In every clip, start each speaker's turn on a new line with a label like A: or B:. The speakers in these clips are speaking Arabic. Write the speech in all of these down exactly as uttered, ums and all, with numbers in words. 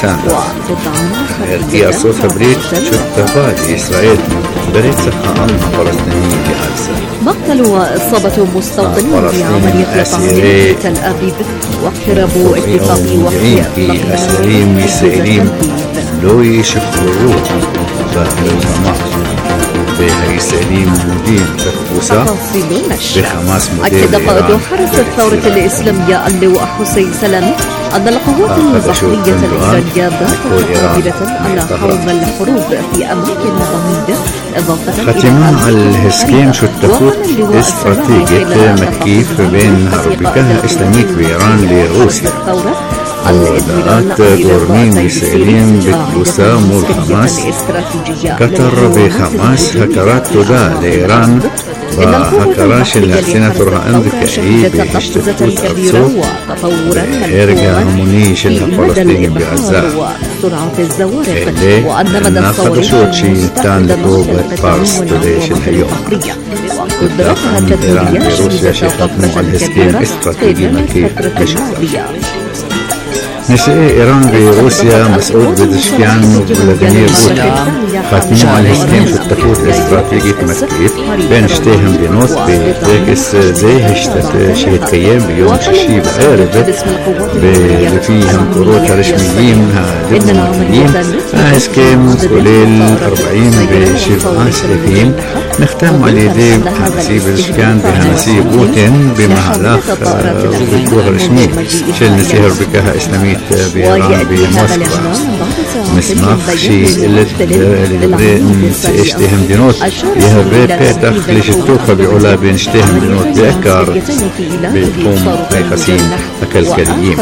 A: הרקיע סוף הברית שותפה לישראל ברצח העם הפלסטיני בעזה.
B: مقتل وإصابة مستوطنين في عملية تهجير تل أبيب واقتراب اتفاق وقف
A: أسيرين يسائلين لو يشفروا فالحماس بهيسائلين موجودين تكبوسا بحماس مدير
B: أكد قائد حرس الثورة الإسلامية اللواء حسين سلامي أن القوات البحرية الإسرائيلية باتت قادرة على خوض الحروب في أماكن بعيدة إضافة
A: ختم على الهسكين شتفوت استراتيجية مكيف بين هربكها الإسلامية بإيران لروسيا. ودعات قرنين إسرائيليين بتبوسا مول حماس قطر بحماس هكرات تدا لإيران وهكراش السيناتور أمريكائي باشتفوت أبسو إرجع هموني شلها فلسطيني بعزاء اللي ناخدشوت شي تان لطوب فارس تديش اليوم قدام إيران بروسيا شيختموا على الهسكين استراتيجي مكيف بشكل نساء إيران بروسيا مسؤول بزشكيان وفلاديمير بوتين ختموا على الهسكين في التفوت الاستراتيجي مكيف بين شتيهم بينوت بتاكس زي هشتت شهيد بيوم شيشي بعارف بفيهم قروط رسميين دبلوماسيين هسكين قليل أربعين بشبعة سلفين نختم على يدي حمسي بزشكيان بهمسي بوتين بمهلاخ بكوه رسمي شل نسيهر بكها إسلامية بإيران بموسكوا مسماخ شيء اللي اشتهم دينوت يهبي بيتخ لشتوخة بعلا بين اشتهم دينوت بأكار بيقوم قيقسين أكل كريم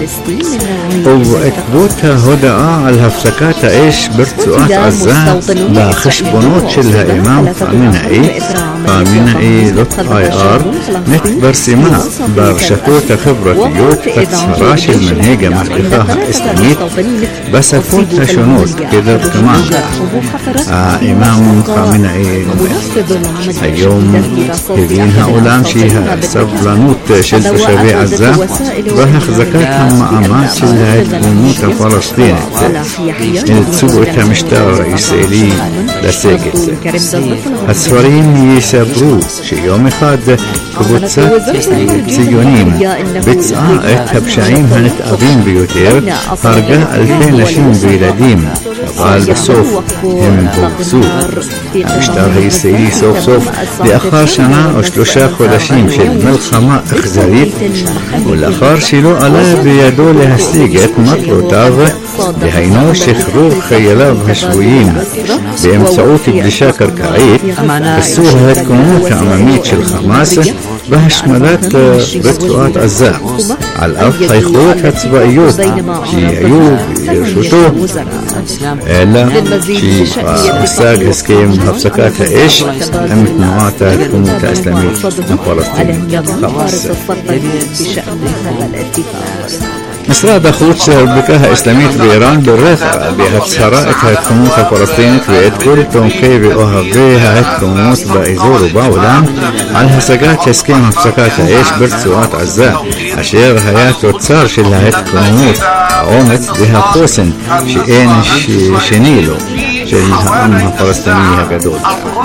A: وأكبوتها هدعاء على هفسكات ايش برتسوات عزاء لا خشبونوت شلها إمام فامنا اي فامنا اي لط اي ار نت برسماء برشتوت خبرة يوت فتسهراش المنهيجة محققاها إسلاميت بس فوتها شنود كده كمان آه إمام خامنة إيه اليوم هذين هؤلاء شيها سبلانوت شلت شبيع عزاء بهخ زكاتها مقامات شلها تكونوت فلسطين التسوء مشتار إسرائيلي لساجد السوريين يسابرو شي يوم خاد كبوتسات سيونين بتسعى بشعيم هنتقابين بيوتير هرجع ألفين لشين بيلاديم قال بسوف هم بوكسو اشتار هي السيري سوف سوف لأخر سنة وشلوشا خلاشين شل ملخمة اخزاريت والأخر شلو ألا بيدو لهستيجت مطلو تاغ لهينو شخرور خيلاف هشويين بامسعوت بشاكر كعيد السوه هتكونوت عماميت شل خماسة بهشملات رتوات عزاء على الأرض هيخوت هتسبقيوت شي عيوب يرشوتو إلا شي فأساق هسكيم هفسكاتها إيش أمت نوعاتها كموتا إسلامية من فلسطين خمس مصر دخلت بكها إسلامية بإيران بالرفع بها سرائتها كموتا فلسطينية ويدخل تنقي بأوها بها هتكموت بإزور باولان على هسقات هسكيم هفسكاتها إيش برتسوات عزاء أشير هيات وتصار شلها هتكموت عومت بها قوسن شئين شنيلو شلها أمها فلسطينية قدود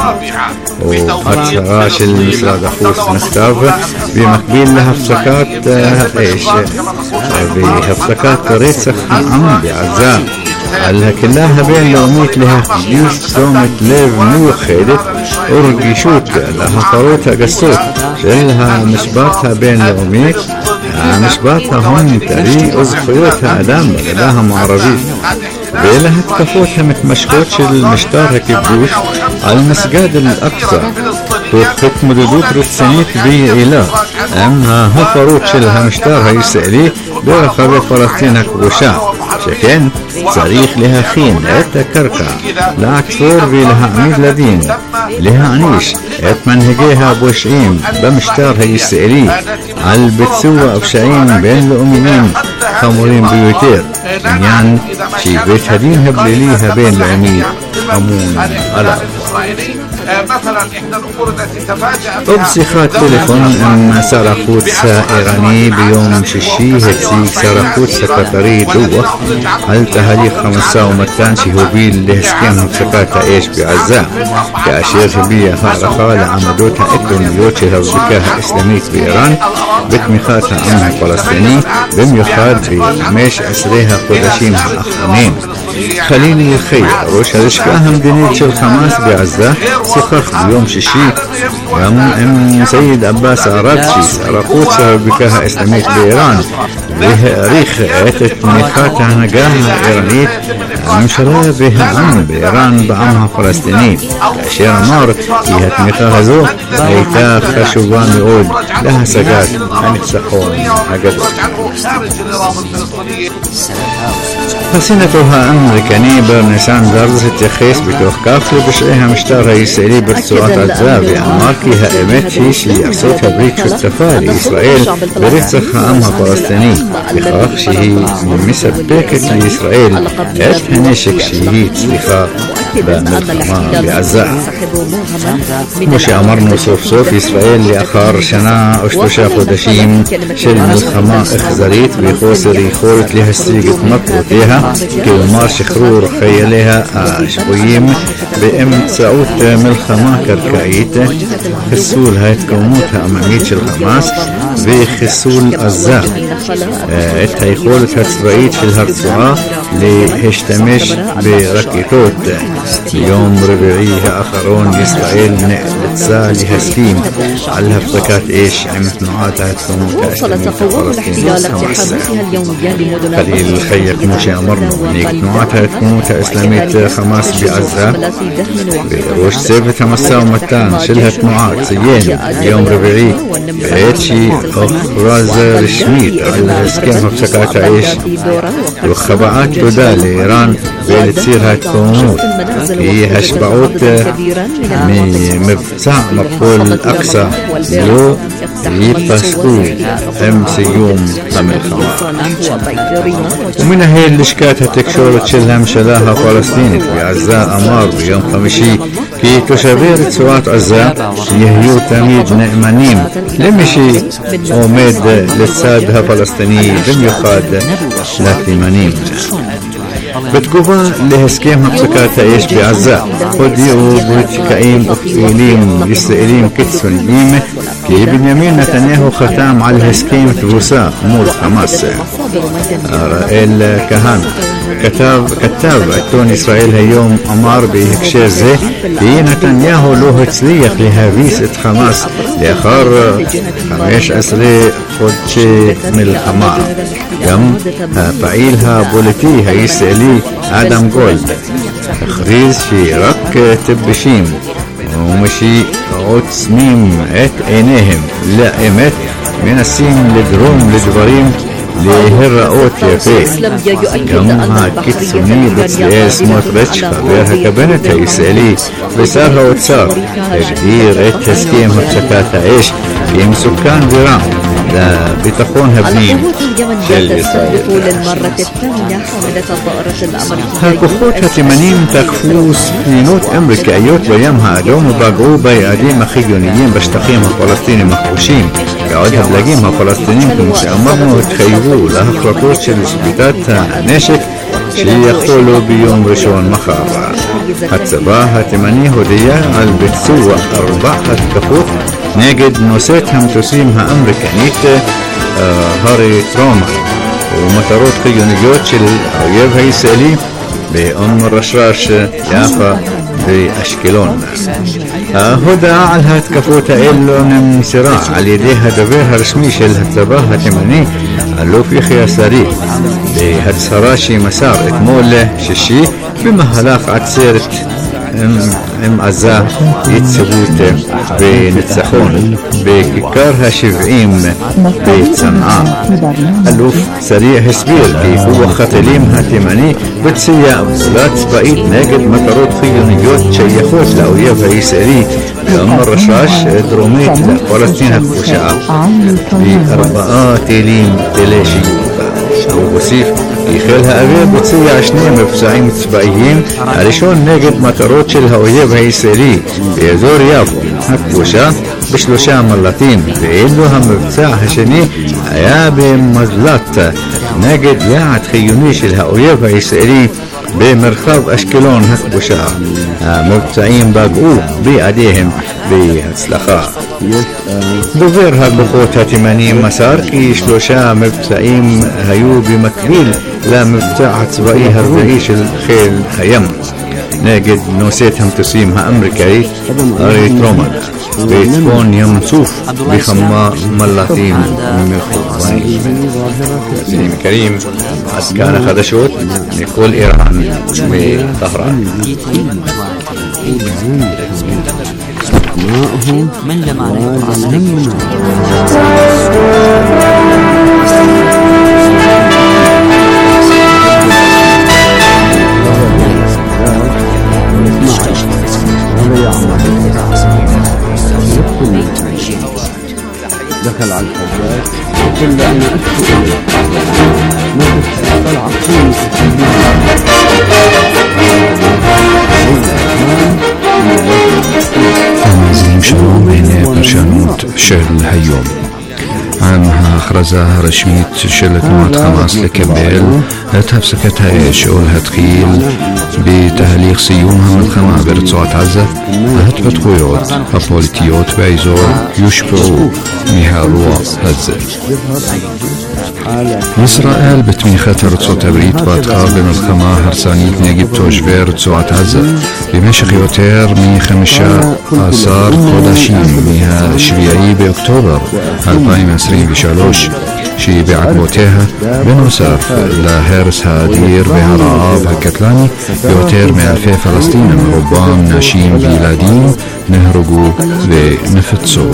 A: وهتسراش المصر دخلت نختاف بمقبيل لها هفسكات إيش بهفسكات ريتسخ عم بعزام على كلها بين لوميت لها ديس سومت ليف مو خيدت أرجي شوت لها فروتها قصوت شلها مشباتها بين لوميت مشباتها هون تري أزخيوتها أدام لها معربي بيلها تكفوتها متمشكوتش المشتار كبدوش على المسجد الأقصى وخت مدودوت رتسانيت بي إله أما هفروت شلها مشتار هاي سألي بيرخب فلسطين كبوشا شكين صريخ لها خين اتا كركع لا عكسور بي لها عميد لدين لها عنيش ات منهجيها بوشعيم بمشتار هاي سألي على البتسوة أفشعين بين الأمينين خمورين بيوتير عميان شي بيت هدين هبليليها بين العميد أمون على
C: مثلا احدى الامور التي تفاجأت
A: أبصخت تليفون أن سرقوت إيراني بيوم ششي هتسيك سرقوت سكرتري دوا هل تهالي خمسة ومتان شهوبيل لهسكين هفسكاتا إيش بعزاء كأشير بيها فارخة لعمدوتها إكرونيوتي هفزكاها إسلاميت بإيران بتمخاتها أمها فلسطيني بميخاد بميش أسريها قدشينها أخرين خليني الخير روش هرشكاهم دينيتش الخماس بعزاء سخخ بيوم ششي يوم ام سيد عباس عربشي سرقوت سربكاها اسلاميت بايران بها ريخ اتت ميخاتها نقاها ايرانيت مشرا بها عم بايران بعمها فلسطينيين اشير مار فيها تميخاها زو ايتا خشوبان يقول لها سقات هنتسخون هقدر فسنتها أمريكاني برني ساندرز التخيس بتوخكاف لبشعيها مشتار يسألي برسوات عزابي أماركي هائمت هيشي أصوتها بريك التفالي إسرائيل بريتسخها أمها فلسطيني بخاف شهي مسبكت لإسرائيل إت هنشك شهي تسلخا بملخما بعزاء مش أمرنا صوف صوف إسرائيل لأخار شنا أشتشا خدشيم شل ملخما اخزريت بخوصر يخورت لها السيقة مطلوطيها كلمار شخرور خيالها شبويم بإم تسعوت ملخما كركايت خسول هاي تكونوتها أماميتش الخماس بخسول الزاق ات هيخولت هتسرائيت في الهرسوعة لهشتمش بركيتوت يوم ربيعيها آخرون إسرائيل نقلتسا لهسكيم على هفتكات إيش عمت نوعاتها تكونوتها
B: وصلت قوات الاحتلال اقتحاماتها اليومية لمدن
A: قليل خيك مشي أمرنا نيك نوعاتها تكونوتها إسلامية خماس بعزة بروش سيفتها مسا ومتان شلها نوعات سيين يوم ربيعي بيتشي أخراز رشميت على هسكيم هفتكات عيش وخبعات تدا لإيران بين تصير هاي تكونوت هي هشبعوت مبتع مقبول أقصى يو يبسكو ام سيوم طمل خمار ومن هي اللشكات هتكشور تشلها مشلاها فلسطيني في عزاء أمار بيوم خمشي كي تشابير تسوات عزاء يهيو تميد نأمانيم لمشي أوميد لتسادها فلسطيني لم يقاد لثمانين بتكوفا لهسكيم هبسكاتا ايش بعزاء خديو بوتكايم افئيليم إسرائيليم كتسونيم كي بنيامين نتنياهو ختام على الهسكيم تبوسا مول حماس رائل كهانة كتاب كتاب عتون إسرائيل هيوم أمار بهكشير زي في نتنياهو له تسليق لهافيس حماس لآخر خميش أسري خدشي من الحمار يم فعيلها بوليتي هيسألي آدم جولد خريز في رك تبشيم ومشي عتسميم ات عينيهم لا امت من السين لدروم لدبريم لهرقوت يفي يومها كتسوني بتسليس موترتش خبيرها كبنت هيسألي بسارها وتسار تجدير ات تسكيم هبسكات عيش في سكان درام لا بتخونها بنيم شل إسرائيل
B: للمرة الثانية حاملة الطائرة الأمريكية
A: هالكفوتها تمانين تكفوس فينوت أمريكايوت بيامها أدوم وباقعوا بيادين مخيونيين بشتقيمها فلسطيني مخبوشين يعودها بلاقيمها فلسطينيين كمسي أمرنا وتخيبوا لها خطوط شل سبيتات ناشك شي يقولوا بيوم رشون مخار هتسباها تمانيه هدية على بتسوى أربعة كفوت نجد نوسيتهم تسيمها أمريكانيت آه هاري تروما ومطارات خيونيوت الأويب هيسالي بأم الرشراش يافا بأشكلون آه هدى على هات كفوتا إلون صراع على يديها دبيرها رسمي شلها تباها تماني اللو في خياساري بهاد سراشي مسار اتمول ششي بمهلاق عتسيرت ام ام عزاه يتسبوت بنتسخون بكيكارها شبعيم بتصنعاء الوف سريع هسبير كيف هو خطليمها تماني بتسيا بصلات بقيت ناقد مطارات خيونيوت شيخوت لأويابها يساري بأم الرشاش دروميت لفلسطين هكوشاء بأربعة تليم تلاشي ובוסיף כי חיל האוויר בוצע שני מבצעים צבאיים, הראשון נגד מטרות של האויב הישראלי באזור יפו הכבושה בשלושה מל"טים, ואילו המבצע השני היה במזל"ט נגד יעד חיוני של האויב הישראלי במרחב אשקלון הכבושה. המבצעים פגעו בידיהם בהצלחה. דובר הכוחות התימניים מסר כי שלושה מבצעים היו במקביל למבצע הצבאי הרביעי של חיל הים נגד נושאת המטוסים האמריקאי ארי טרומן בצפון ים סוף בכמה מל"טים מכוונים. מאזינים יקרים, עד כאן החדשות מכל איראן וטהרן.
D: من لمعرفة عصرية
E: دخل على الحجاج وقال له أنا أشكو إليك ما طلع
A: המאזינים שלום, הנה פרשנות של היום. עם ההכרזה הרשמית של תנועת חמאס לקבל את הפסקת האש או להתחיל בתהליך סיום המלחמה ברצועת עזה, ההתפתחויות הפוליטיות באזור יושפעו מהאירוע הזה. ישראל בתמיכת ארצות הברית פתחה במלחמה הרסנית נגד תושבי רצועת עזה במשך יותר מחמישה עשר חודשים מהשביעי באוקטובר אלפיים עשרים ושלוש, שבעקבותיה בנוסף להרס האדיר והרעב הקטלני יותר מאלפי פלסטינים, רובם נשים וילדים, נהרגו ונפצעו.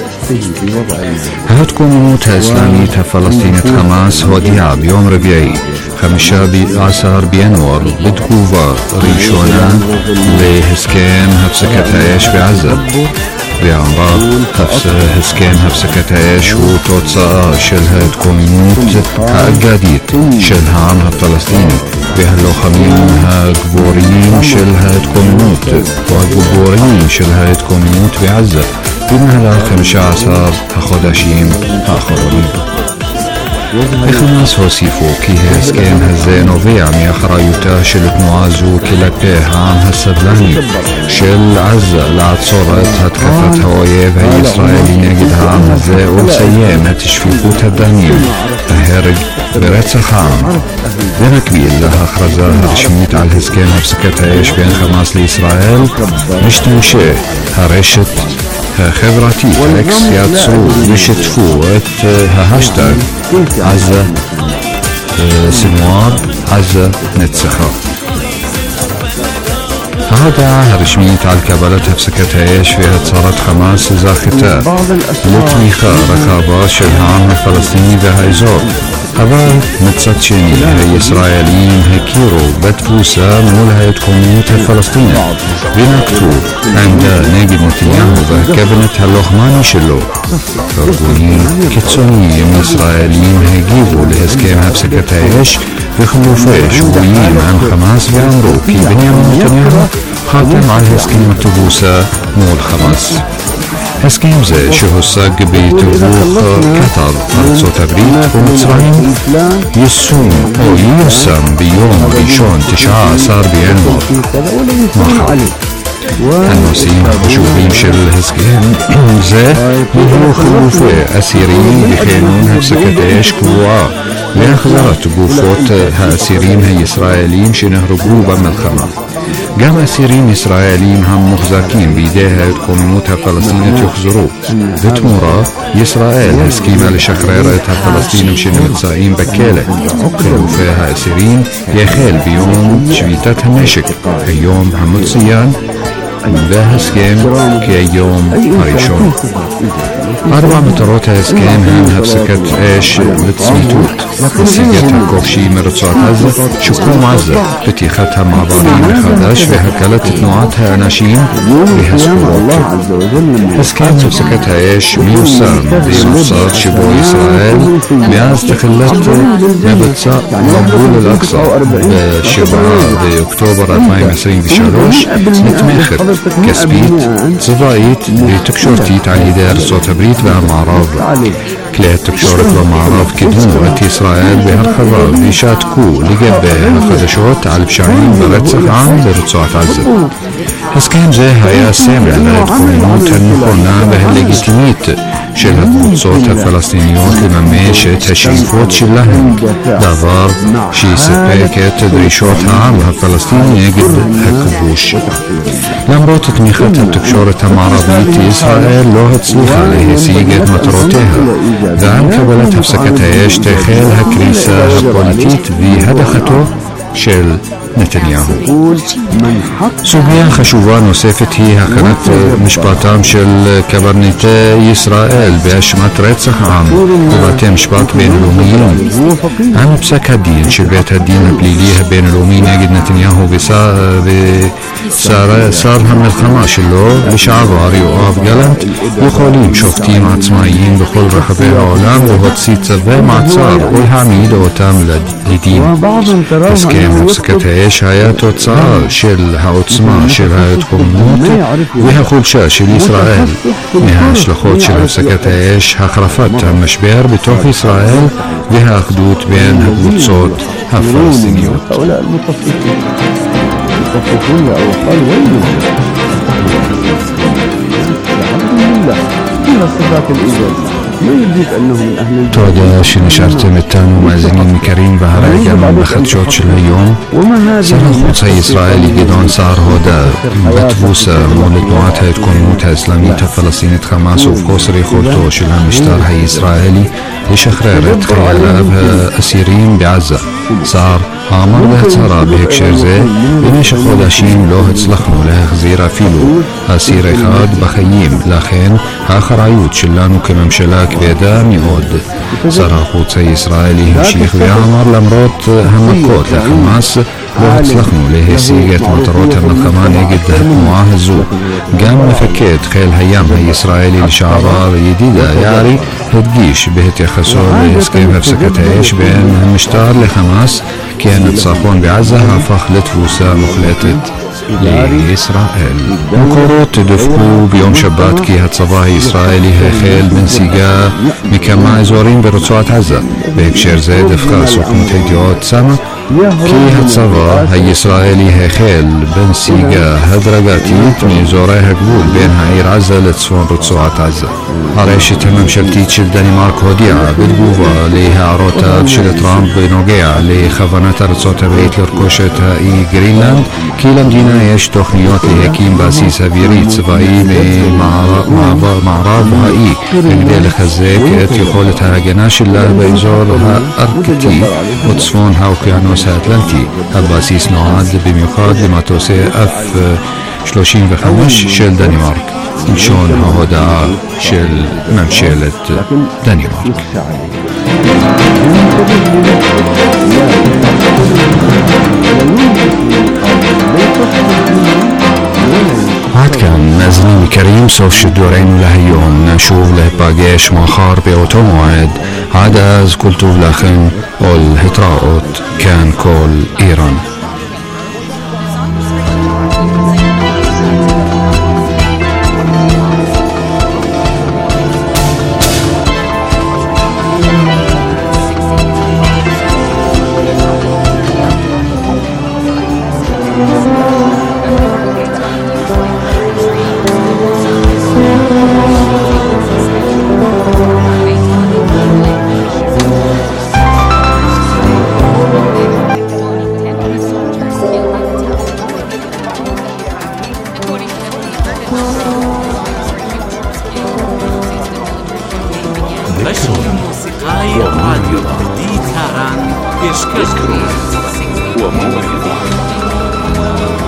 A: ההתקוממות האסלאמית הפלסטינית חמאס הודיעה ביום רביעי חמישה עשר בינואר בתגובה ראשונה להסכם הפסקת האש בעזה, ואמרה הסכם הפסקת האש הוא תוצאה של ההתקוממות האגדית של העם הפלסטיני והלוחמים הגבוריים של ההתקוממות או הגיבורים של ההתקוממות בעזה במהלך חמישה עשר החודשים האחרונים. בחמאס הוסיפו כי ההסכם הזה נובע מאחריותה של תנועה זו כלפי העם הסבלני של עזה לעצור את התקפת האויב הישראלי נגד העם הזה ולסיים את שפיכות הדמים, ההרג ורצח העם. במקביל להכרזה הרשמית על הסכם הפסקת האש בין חמאס לישראל, משתמשי הרשת החברתית אקס יצרו ושיתפו את ההשטג עזה סנואר, עזה נצחה. ההודעה הרשמית על קבלת הפסקת האש והצהרת חמאס זכתה לתמיכה רחבה של העם הפלסטיני והאזור, אבל מצד שני הישראלים הכירו בתבוסה מול ההתקוממות הפלסטינית ונקטו עמדה נגד נתניהו והקבינט הלוחמני שלו. ארגונים קיצוניים ישראלים הגיבו להסכם הפסקת האש וחילופי שבויים עם חמאס ואמרו כי בנימין נתניהו חתם על הסכם התבוסה מול חמאס. הסכם זה שהושג בתיווך קטר, ארצות הברית ומצרים יישום או ייושם ביום ראשון תשעה עשר בינואר מחר. הנושאים החשובים של הסכם זה יהיו חילופי אסירים וכינון הפסקת אש קבועה והחזרת גופות האסירים הישראלים שנהרגו במלחמה. גם אסירים ישראלים המוחזקים בידי ההתקוממות הפלסטינית יוחזרו. בתמורה, ישראל הסכימה לשחרר את הפלסטינים שנמצאים בכלא. חילופי האסירים יחל ביום שביתת הנשק, היום המצוין וההסכם כיום הראשון. ארבע מטרות ההסכם הן הפסקת אש לצמיתות, נסיגת הכובשים מרצועת עזה, שיקום עזה, פתיחת המעברים מחדש והקלת תנועת האנשים והסחורות. הסכם הפסקת האש מיושם במוסד שבו ישראל מאז תחילת מבצע מבול אל-אקצא בשבעה באוקטובר אלפיים עשרים ושלוש נתמכת כספית, צבאית ותקשורתית על ידי ארצות הברית והמערב. כלי התקשורת במערב קידמו את ישראל בהרחבה ושתקו לגבי החדשות על פשעים ורצח עם ברצועת עזה. הסכם זה היה סמל להתכוננות הנכונה והלגיטימית של הקבוצות הפלסטיניות לממש את השאיפות שלהם, דבר שיספק את דרישות העם הפלסטיני נגד הכיבוש. למרות תמיכת התקשורת המערבית, ישראל לא הצליחה להשיג את מטרותיה, ועם קבלת הפסקת האש תחל הקריסה הפוליטית והדחתו של נתניהו. סוגיה חשובה נוספת היא הכנת משפטם של קברניטי ישראל באשמת רצח עם בבתי משפט בינלאומיים. עם פסק הדין של בית הדין הפלילי הבינלאומי נגד נתניהו ושר המלחמה שלו לשעבר יואב גלנט, יכולים שופטים עצמאיים בכל רחבי העולם להוציא צווי מעצר ולהעמיד אותם לדין. הסכם הפסקת האש היה תוצאה של העוצמה של ההתקוממות והחולשה של ישראל. מההשלכות של הפסקת האש, החרפת המשבר בתוך ישראל והאחדות בין הקבוצות הפלסטיניות. תודה שנשארתם איתנו מאזינים יקרים, והרגע בחדשות של היום. שר החוץ הישראלי גדעון סער הודה בתבוסה מול תנועת ההתקוממות האסלאמית הפלסטינית חמאס ובחוסר יכולתו של המשטר הישראלי לשחרר את חייליו האסירים בעזה. סער אמר בהצהרה בהקשר זה, במשך חודשים לא הצלחנו להחזיר אפילו אסיר אחד בחיים, לכן האחריות שלנו כממשלה כבדה מאוד. שר החוץ הישראלי המשיך ואמר, למרות המכות לחמאס לא הצלחנו להשיג את מטרות המלחמה נגד התנועה הזו. גם מפקד חיל הים הישראלי לשעבר ידידה יערי הדגיש בהתייחסו להסכם הפסקת האש בין המשטר לחמאס כי הניצחון בעזה הפך לתבוסה מוחלטת לישראל. מקורות דווחו ביום שבת כי הצבא הישראלי החל בנסיגה מכמה אזורים ברצועת עזה. בהקשר זה דווחו סוכנות הידיעות סמה כי הצבא הישראלי החל בנסיגה הדרגתית מאזורי הגבול בין העיר עזה לצפון רצועת עזה. הרשת הממשלתית של דנמרק הודיעה בתגובה להערותיו של טראמפ בנוגע לכוונת ארצות הברית לרכוש את האי גרינלנד כי למדינה יש תוכניות להקים בסיס אווירי צבאי במערב האי כדי לחזק את יכולת ההגנה שלה באזור הארקטי וצפון האוקיינוס האטלנטי. הבסיס נועד במיוחד למטוסי אף שלושים וחמש של דנמרק, לשון ההודעה של ממשלת דנמרק. עד כאן מאזינים יקרים, סוף שידורנו להיום. נשוב להיפגש מחר באותו מועד. עד אז כל טוב לכם ולהתראות. כאן כל איראן.
F: موسيقى راديو دي تهران بيشكل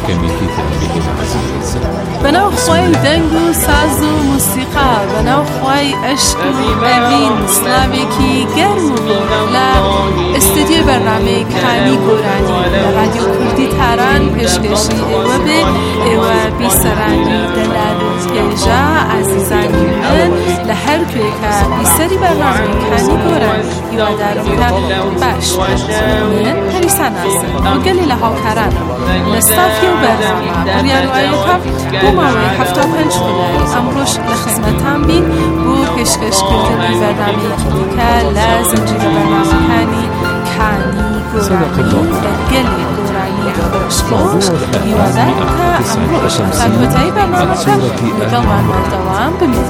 F: كميكيت النبي العزيز
G: بناو خوای دنگ و ساز و موسیقا بناو خوای عشق و اوین سلاوێکی گەرم و بۆ لە ئستودیۆ بەرنامەی کانی گۆرانی لە رادیۆ کوردی تاران پێشکەشی ئێوە بێ ئێوە بیسەرانی دەلال و پێژە ئازیزانی من لە هەر کوێکە بیسەری بەرنامەی کانی گۆرانی هیوادارم کە باش من پەریسا نازم و گەلی لە هاوکارانم لە ستافی و بەرنامە بڕیاروایەکە بۆ ماوەی هەفتە و پێنج خولای ئەمڕۆژ لە خزمەتان بین بۆ پێشکەشکردنی بەرنامەیەکی دیکە لە زنجیرە بەرنامەکانی کانی گۆرانی لە گەلی گۆرانی خۆشخۆش هیوادارم کە ئەمڕۆژ تا کۆتایی بەرنامەکە لەگەڵمان بەردەوام بمێنن.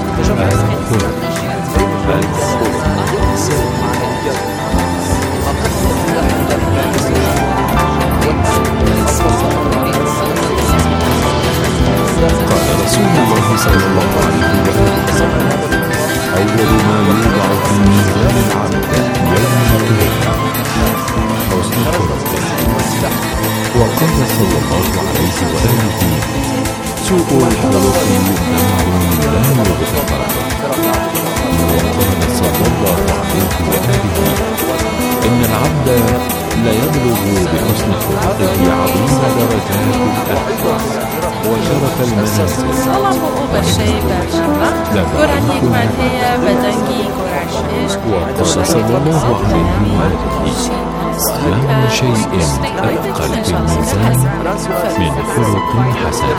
F: قال رسول الله صلى الله عليه وسلم أول ما يوضع في ميزان العبد يوم القيامة حسن الخلق. وقال صلى الله عليه وآله سوء الخلق ذنب لا يغتفر. وقال صلى الله عليه وآله إن العبد لا يبلغ بحسن خلقه عظيم درجات الأحوال وشرف المنازل.
G: سلام و بەشەی بەرنامە گۆرانیەکمان هەیە بە دەنگی گۆرانشێش
F: وقال صلى الله عليه وآله لا من شيء أثقل في الميزان من خلق حسن.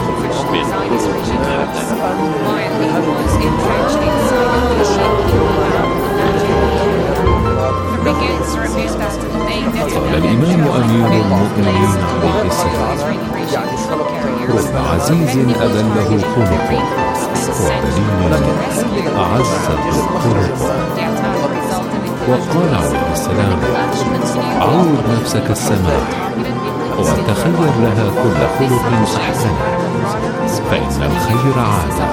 F: قال الإمام أمير المؤمنين عليه السلام رب عزيز أذله خلق وذليل أعزه خلق. وقال عليه السلام عود نفسك السماح وتخير لها كل خلق أحسن فإن الخير عادة.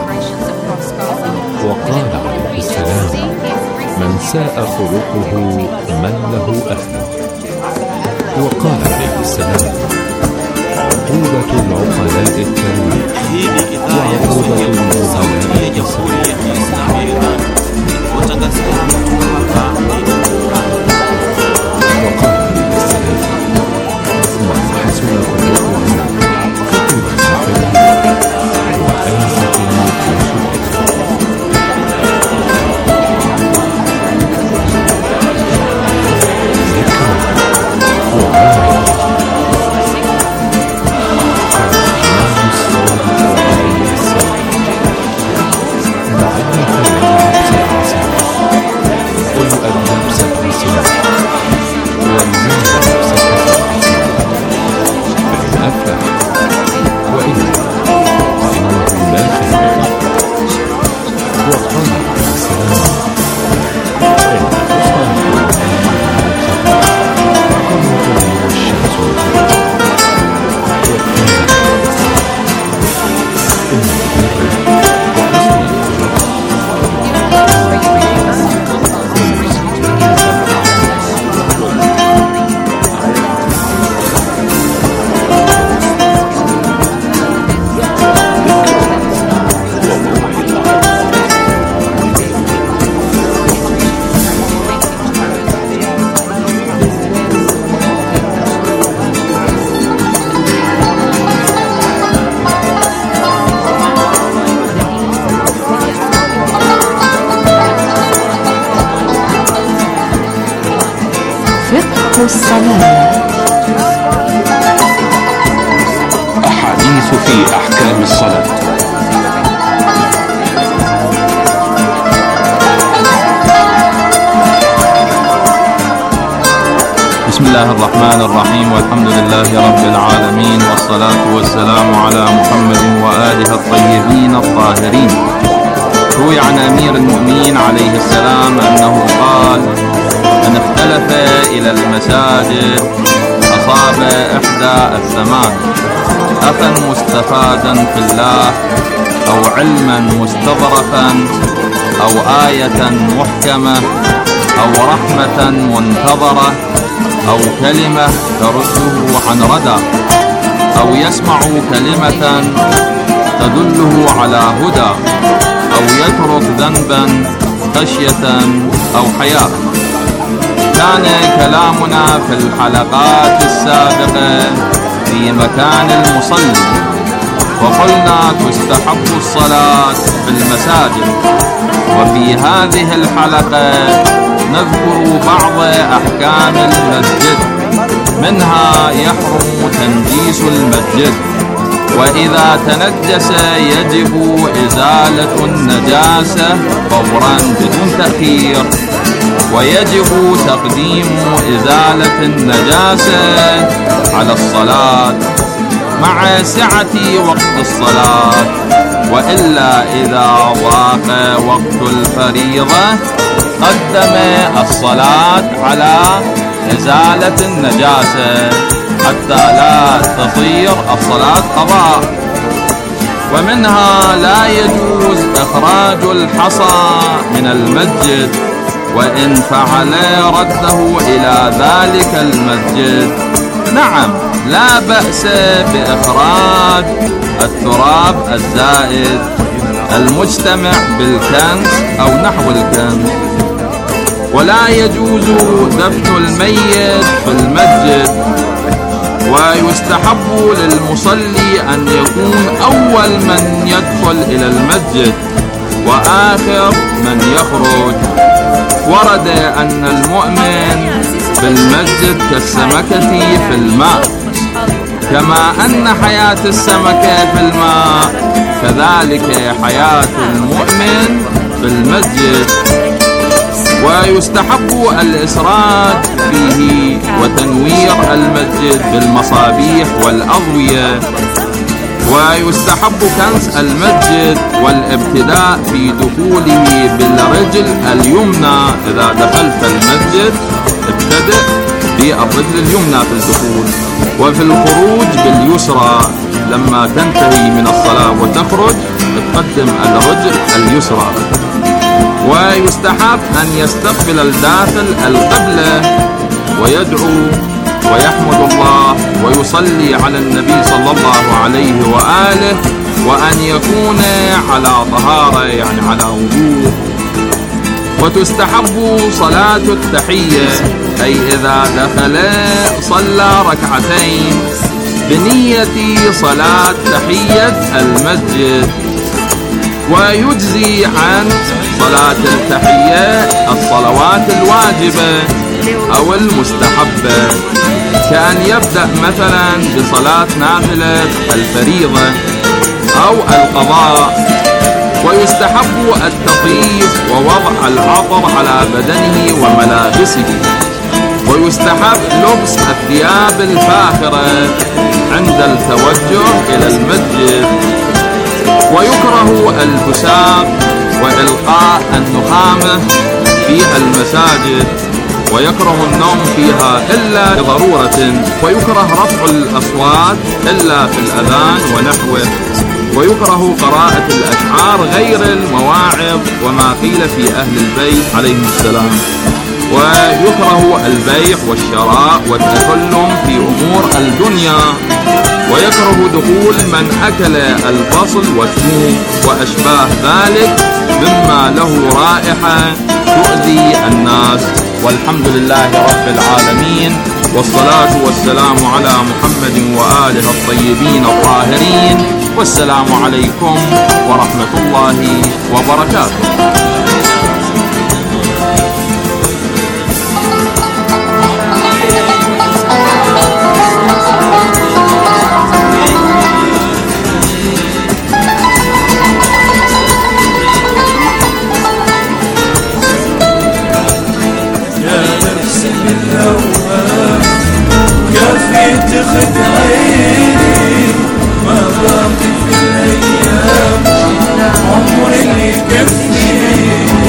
F: وقال عليه السلام من ساء خلقه من له أهله. وقال عليه السلام عقوبة العقلاء الترويح وعقوبة الجهلاء التصريح. وقال عليه السلام من حسن خلقه فطول سفره وآفة
H: أحاديث في أحكام الصلاة.
I: بسم الله الرحمن الرحيم والحمد لله رب العالمين والصلاة والسلام على محمد وآله الطيبين الطاهرين. روي عن أمير المؤمنين عليه السلام أنه قال من اختلف إلى المساجد أصاب إحدى الثمان أخا مستفادا في الله أو علما مستظرفا أو آية محكمة أو رحمة منتظرة أو كلمة ترده عن ردى أو يسمع كلمة تدله على هدى، أو يترك ذنبا خشية أو حياء. كان كلامنا في الحلقات السابقة في مكان المصلي، وقلنا تستحب الصلاة في المساجد. وفي هذه الحلقة نذكر بعض أحكام المسجد، منها يحرم تنجيس المسجد، وإذا تنجس يجب إزالة النجاسة فورا بدون تأخير، ويجب تقديم إزالة النجاسة على الصلاة مع سعة وقت الصلاة، وإلا إذا ضاق وقت الفريضة قدم الصلاة على إزالة النجاسة حتى لا تصير الصلاة قضاء. ومنها لا يجوز إخراج الحصى من المسجد، وإن فعل رده إلى ذلك المسجد نعم لا بأس بإخراج التراب الزائد المجتمع بالكنز أو نحو الكنز. ولا يجوز دفن الميت في المسجد، ويستحب للمصلي أن يكون أول من يدخل إلى المسجد وآخر من يخرج. ورد أن المؤمن في المسجد كالسمكة في الماء، كما أن حياة السمكة في الماء كذلك حياة المؤمن في المسجد. ويستحب الإسراج فيه وتنوير المسجد بالمصابيح والأضوية. ويستحب كنس المسجد والابتداء في دخوله بالرجل اليمنى. إذا دخلت المسجد ابتدأ بالرجل اليمنى في الدخول، وفي الخروج باليسرى. لما تنتهي من الصلاة وتخرج تقدم الرجل اليسرى. ويستحب أن يستقبل الداخل القبلة ويدعو ويحمد الله ويصلي على النبي صلى الله عليه وآله، وأن يكون على طهارة يعني على وضوء. وتستحب صلاة التحية، أي إذا دخل صلى ركعتين بنية صلاة تحية المسجد. ويجزي عن صلاة التحية الصلوات الواجبة أو المستحبة، كأن يبدأ مثلا بصلاة نافلة الفريضة أو القضاء. ويستحب التطيب ووضع العطر على بدنه وملابسه. ويستحب لبس الثياب الفاخرة عند التوجه إلى المسجد. ويكره البساق وإلقاء النخامة في المساجد، ويكره النوم فيها إلا لضرورة. ويكره رفع الأصوات إلا في الأذان ونحوه. ويكره قراءة الأشعار غير المواعظ وما قيل في أهل البيت عليهم السلام. ويكره البيع والشراء والتكلم في أمور الدنيا. ويكره دخول من أكل البصل والثوم وأشباه ذلك مما له رائحة تؤذي الناس. والحمد لله رب العالمين، والصلاة والسلام على محمد وآله الطيبين الطاهرين، والسلام عليكم ورحمة الله وبركاته.
J: تخد عيني ما باقي في الأيام عمري اللي يكفي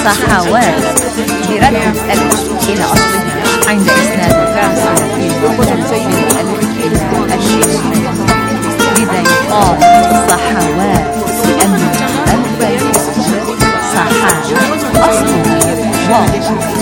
B: صحوات برد الألف إلى أصلها عند إسناد الفعل في بدل الألف إلى الشين، لذا يقال صحوات لأن الألف يكسر صحاء أصلها واو.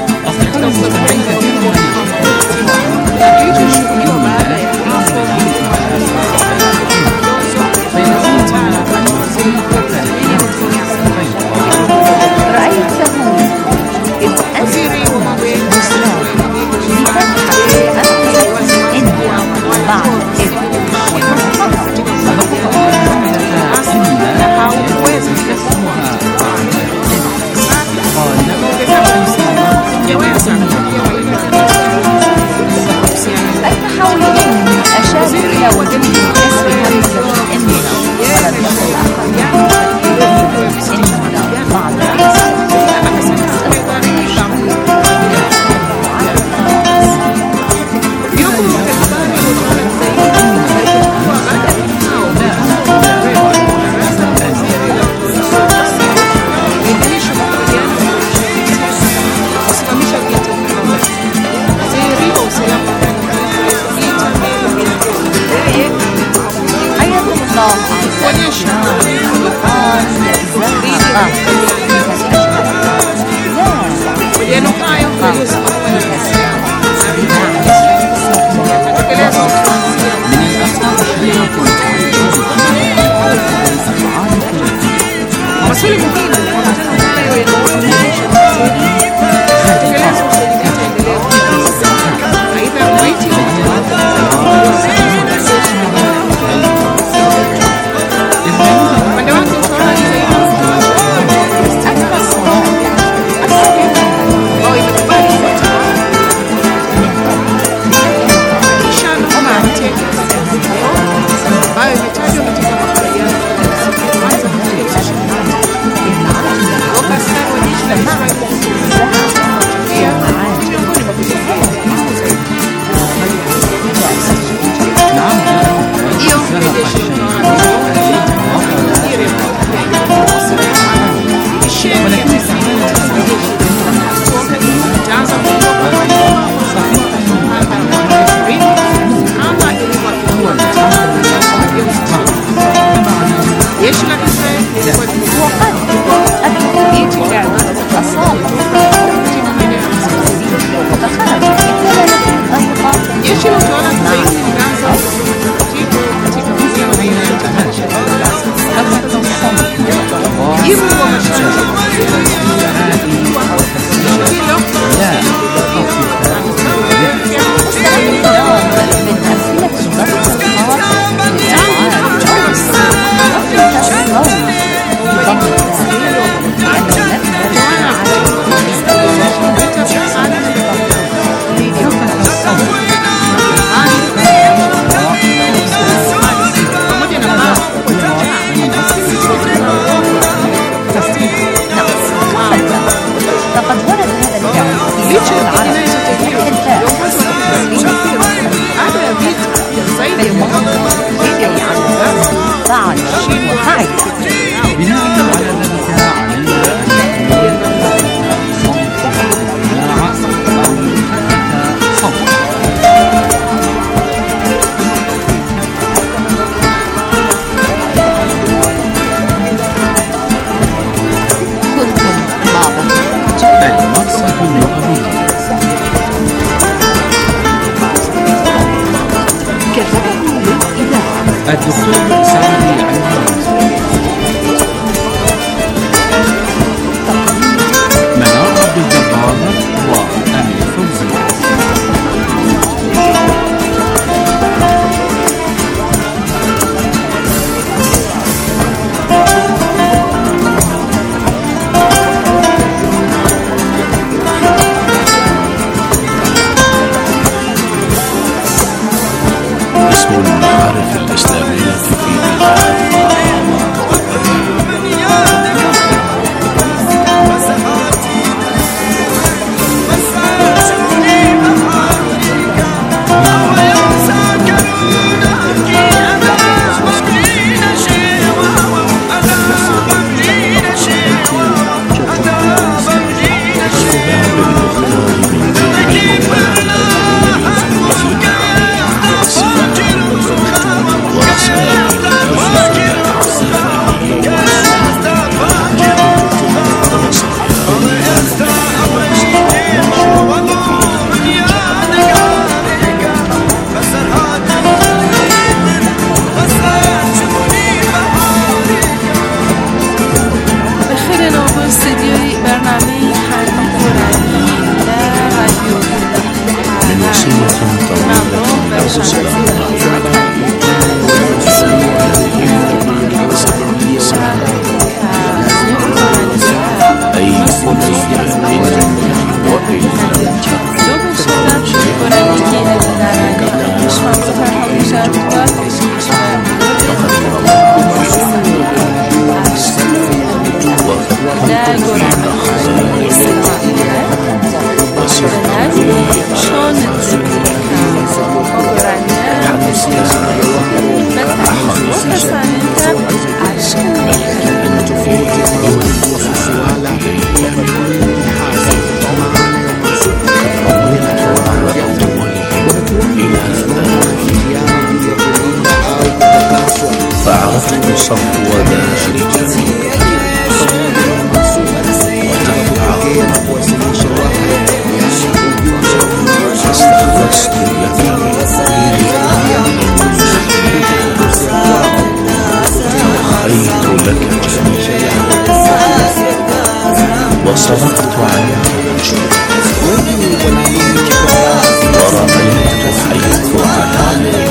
F: الدكتور سامي عنوان منار عبد الجبار وأمير فوزي.
K: اسم المعارف الإسلامية في بلاد
G: شاتوا كشكشبان لا قرآن شون
K: فعرفت صفو ذلك فاستخلصت لك خيت لك وصرفت عنك الجود ورميت حيث علاني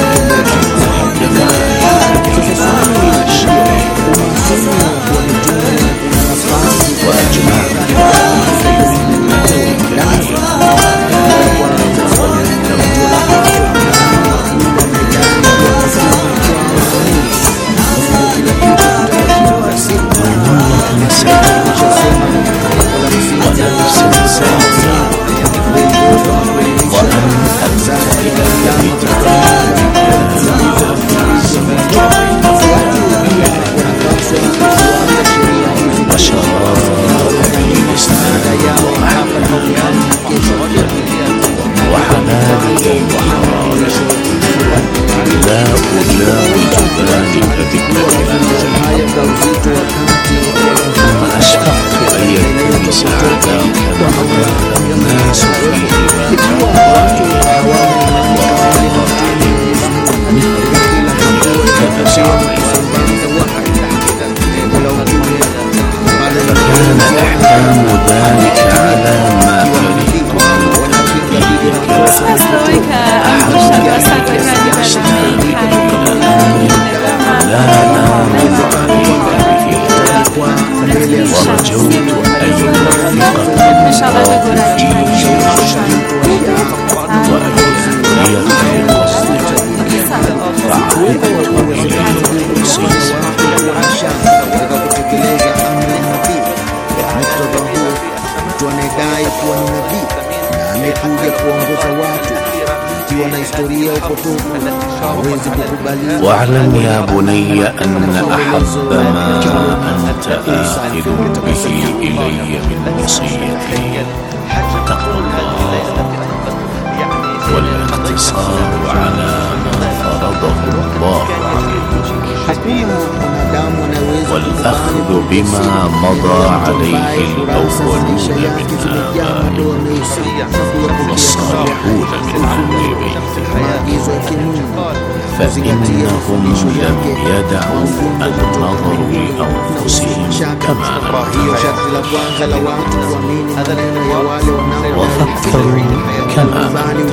K: واعلم يا بني أن أحب ما أنت آخذ به إلي من وصيتي تقوى الله والاقتصار على ما فرضه الله عليك والأخذ بما مضى عليه الأولون من آبائهم والصالحون من أهل بيته فإنهم لم يدعوا النظر لأنفسهم كما وفكروا كما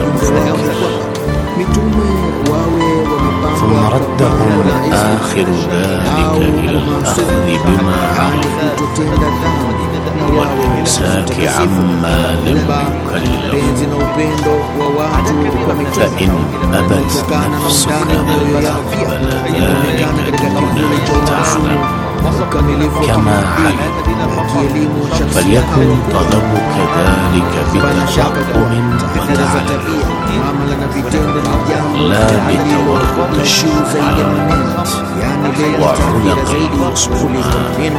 K: ثم ردهم آخر ذلك إلى الأخذ بما عرفوا والإمساك عما لم يكلفوا فإن أبت نفسك أن تقبل ذلك دون تعلم كما علم فليكن طلبك ذلك بتفقه وتعلم لا بتورط الشبهات وعنق الخصومات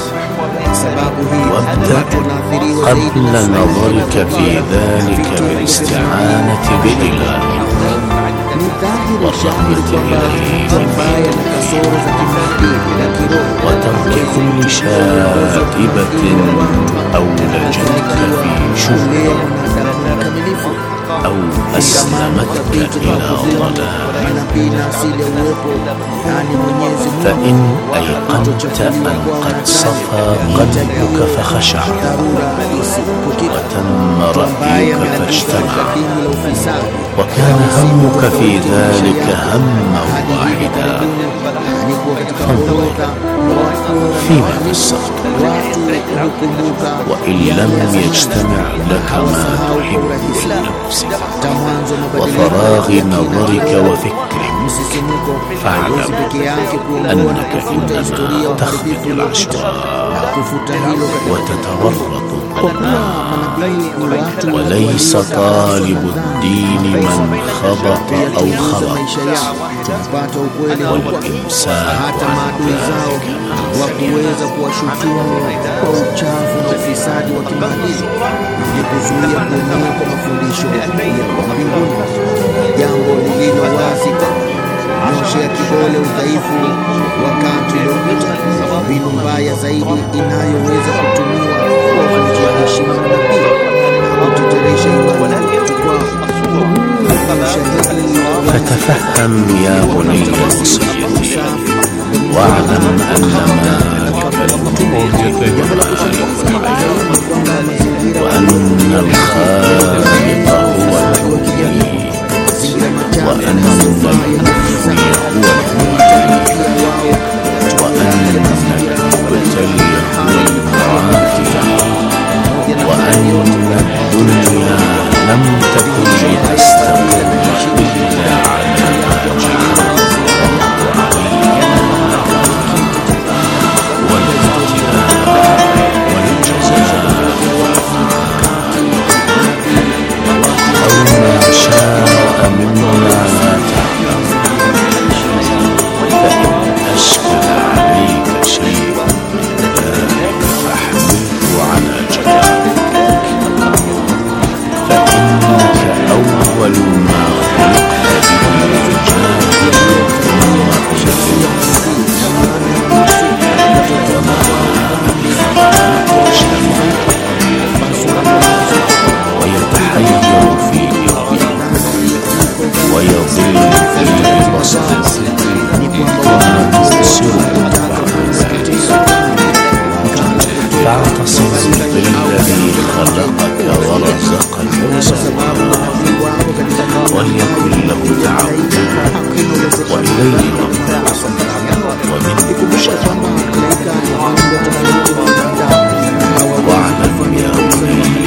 K: وابدأ قبل نظرك في ذلك بالاستعانة بالله والرغبة إليه وترك كل شائبة أو لجتك في شبهة أو أسلمتك إلى ضلال فإن أيقنت أن قد صفى قلبك فخشع وتم رأيك فاجتمع وكان همك في ذلك هما واحدا فانظر فيما قصرت وإن لم يجتمع لك ما تحب لنفسك وفراغ نظرك وفكرك فاعلم أنك إنما تخلق الأشواق وتتورط وليس طالب الدين من خبط أو خلط والإمساك عن ذلك
L: wakuweza kuwashutumu kwa uchafu na ufisadi wa kimaadili ni kuzuia kuenea kwa mafundisho ya mbinguni, jambo lililo wazi nyoshea kidole udhaifu wakati uliopita, mbinu mbaya zaidi inayoweza kutumiwa kuwavunjia heshima na pia kuteteresha imani kwao.
K: فتفهم يا بني وصيتي واعلم أن مالك الموت ومالك الحياة وأن الخالق هو المبدي وأن المفني هو المعطي وأن المبتلي هو المعافي وأن الدنيا لم تكن لتستقر إلا على ما جعله الله عليها والابتلاء والجزاء أو ما شاء مما لا تعلم. فإن أشكل عليك شيء من ذلك فاحمله على جنابك، فإنك أول ما خلقت به تجاهل ثم تجاهل وما الخلق يجتمع ويتحير في إرادة ويضل في بسط ومنسر بعد ذلك. فاعتصم بالذي خلقك ورزقك وسواك وليكن له تعبد وإليه ربك ومنه شر. واعلم يا بني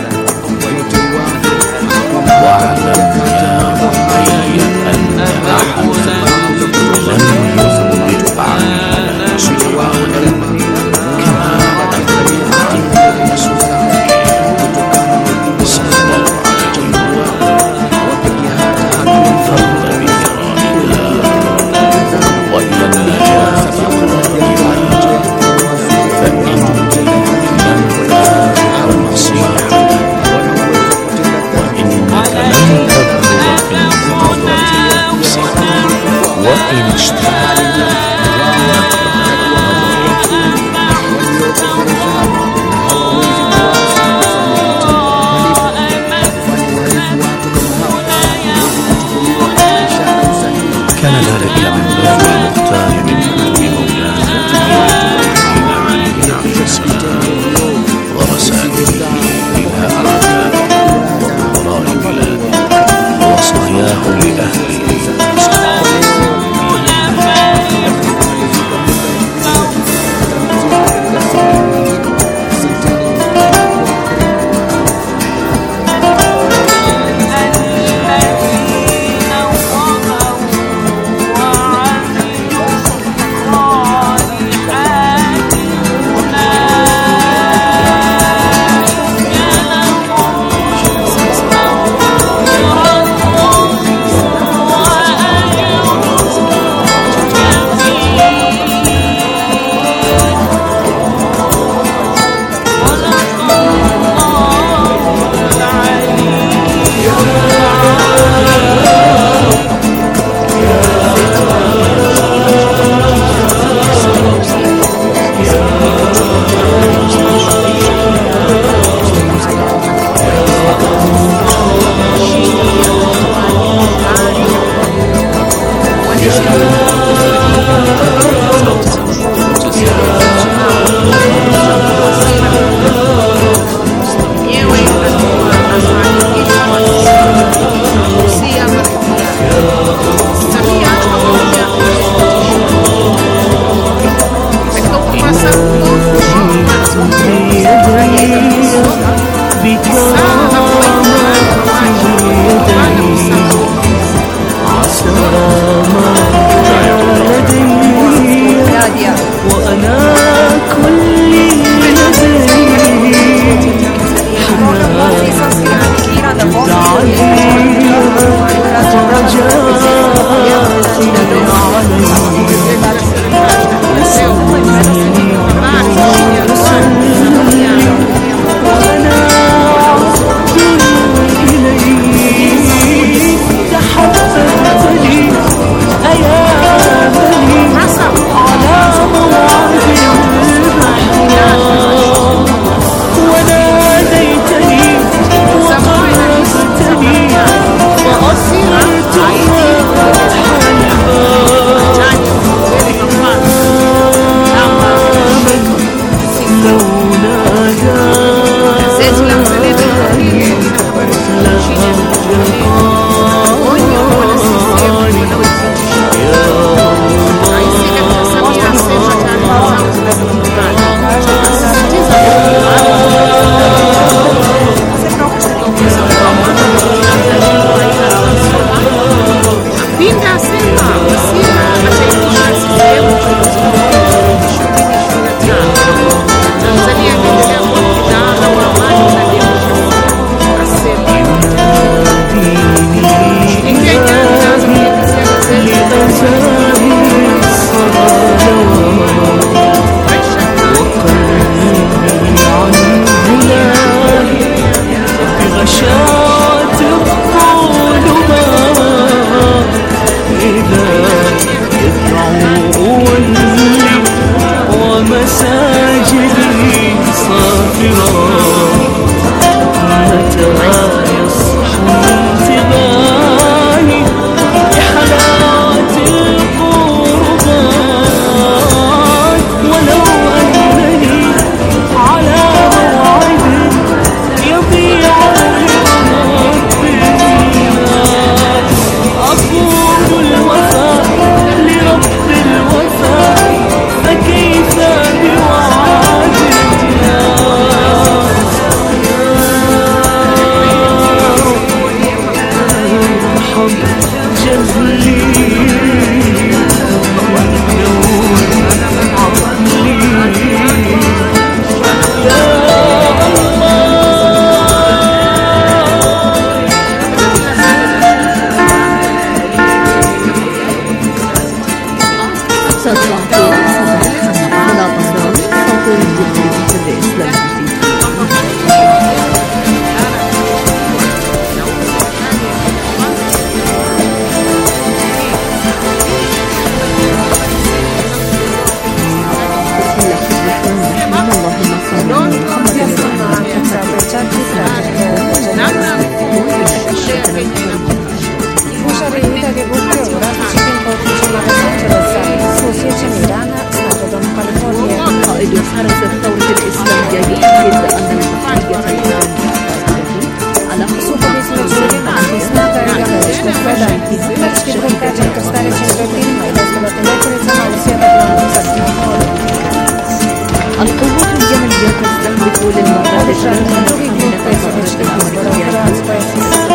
K: واعلم يا بني أن أحدا لم يثبت عن الله سبحانه كما أثبت رسوله صلى الله عليه وسلم فرد بإرادة وإلى النجاة قائلا. فإني لم آخذ نصيحة وإنك لن تبلغ في المقدرة نفسك وإن اجتهدت كان ذلك من باب المختار من قلب مولانا إبراهيم عليه السلام ورسائله إلى أعدائه وقراء بلاده ووصاياه لأهله.
J: بكرامة يدي عسى
B: تسعة مناظرة صوت الجمهورية الإسلامية قائد حرس الثورة الإسلامية يؤكد أن البحرية على خصوص القوات اليمنية تستهدف للمرة الثانية الأمريكية